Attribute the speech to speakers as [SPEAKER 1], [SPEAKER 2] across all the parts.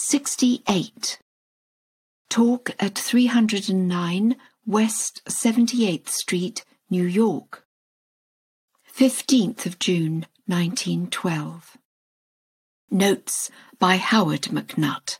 [SPEAKER 1] 68. Talk at 309 West 78th Street, New York. 15th of June, 1912. Notes by Howard McNutt.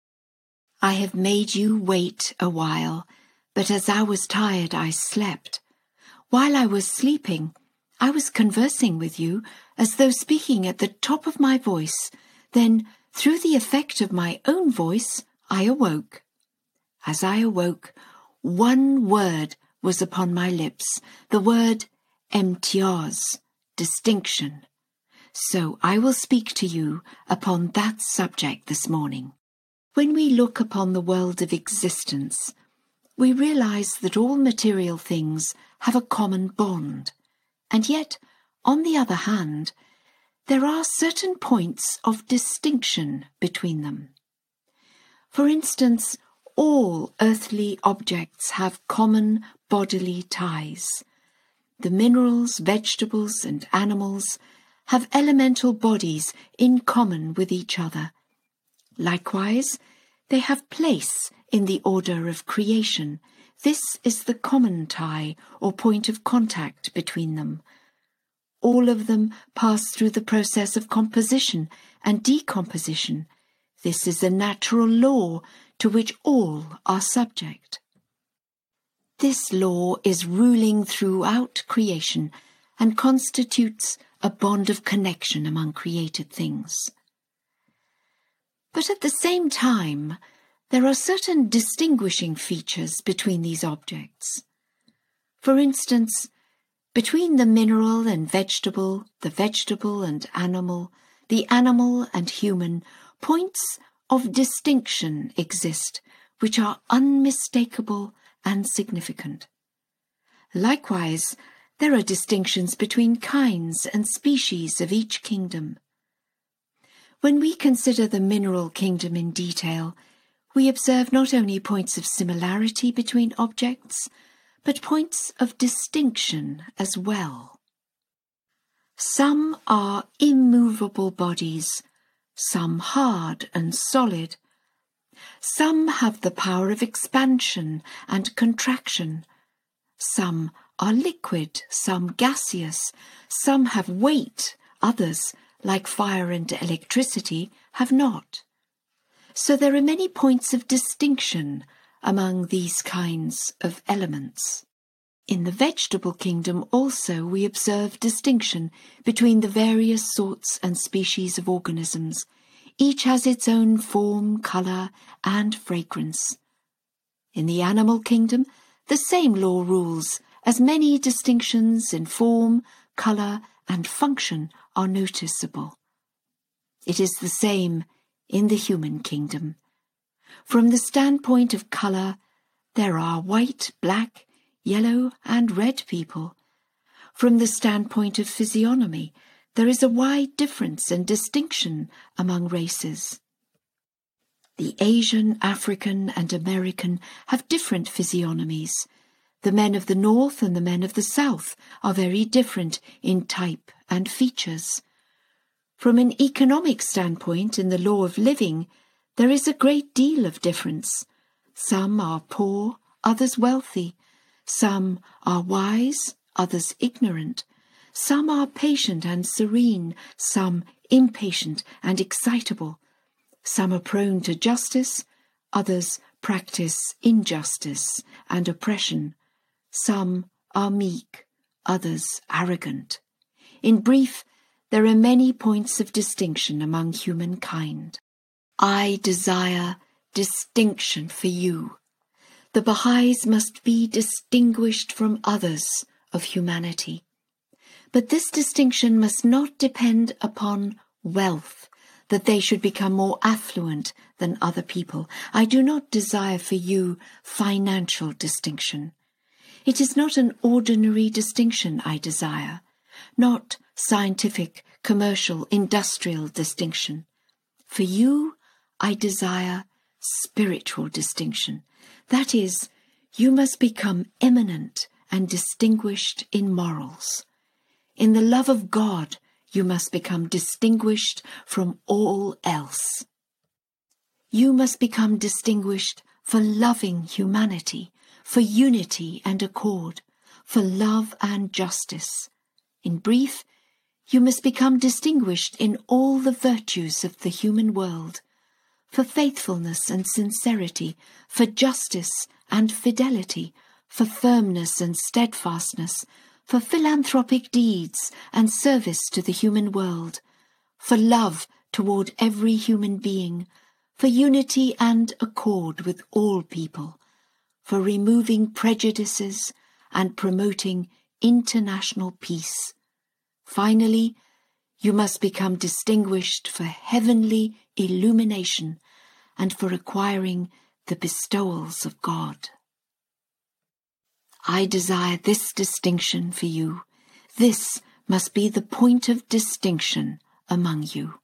[SPEAKER 1] I have made you wait a while, but as I was tired I slept. While I was sleeping, I was conversing with you as though speaking at the top of my voice. Then, through the effect of my own voice, I awoke. As I awoke, one word was upon my lips, the word imtiaz, distinction. So I will speak to you upon that subject this morning. When we look upon the world of existence, we realize that all material things have a common bond, and yet, on the other hand, there are certain points of distinction between them. For instance, all earthly objects have common bodily ties. The minerals, vegetables, and animals have elemental bodies in common with each other. Likewise, they have place in the order of creation. This is the common tie or point of contact between them. All of them pass through the process of composition and decomposition. This is a natural law to which all are subject. This law is ruling throughout creation and constitutes a bond of connection among created things. But at the same time, there are certain distinguishing features between these objects. For instance, between the mineral and vegetable, the vegetable and animal, the animal and human, points of distinction exist which are unmistakable and significant. Likewise, there are distinctions between kinds and species of each kingdom. When we consider the mineral kingdom in detail, we observe not only points of similarity between objects, but points of distinction as well. Some are immovable bodies, some hard and solid. Some have the power of expansion and contraction. Some are liquid, some gaseous. Some have weight, others, like fire and electricity, have not. So there are many points of distinction among these kinds of elements. In the vegetable kingdom also we observe distinction between the various sorts and species of organisms. Each has its own form, colour, and fragrance. In the animal kingdom, the same law rules, as many distinctions in form, colour, and function are noticeable. It is the same in the human kingdom. From the standpoint of colour, there are white, black, yellow, and red people. From the standpoint of physiognomy, there is a wide difference and distinction among races. The Asian, African, and American have different physiognomies. The men of the North and the men of the South are very different in type and features. From an economic standpoint in the law of living, there is a great deal of difference. Some are poor, others wealthy. Some are wise, others ignorant. Some are patient and serene, some impatient and excitable. Some are prone to justice, others practice injustice and oppression. Some are meek, others arrogant. In brief, there are many points of distinction among humankind. I desire distinction for you. The Baha'is must be distinguished from others of humanity. But this distinction must not depend upon wealth, that they should become more affluent than other people. I do not desire for you financial distinction. It is not an ordinary distinction I desire, not scientific, commercial, industrial distinction. For you, I desire spiritual distinction. That is, you must become eminent and distinguished in morals. In the love of God, you must become distinguished from all else. you must become distinguished for loving humanity, for unity and accord, for love and justice. In brief, you must become distinguished in all the virtues of the human world, for faithfulness and sincerity, for justice and fidelity, for firmness and steadfastness, for philanthropic deeds and service to the human world, for love toward every human being, for unity and accord with all people, for removing prejudices and promoting international peace. Finally, you must become distinguished for heavenly illumination and for acquiring the bestowals of God. I desire this distinction for you. This must be the point of distinction among you.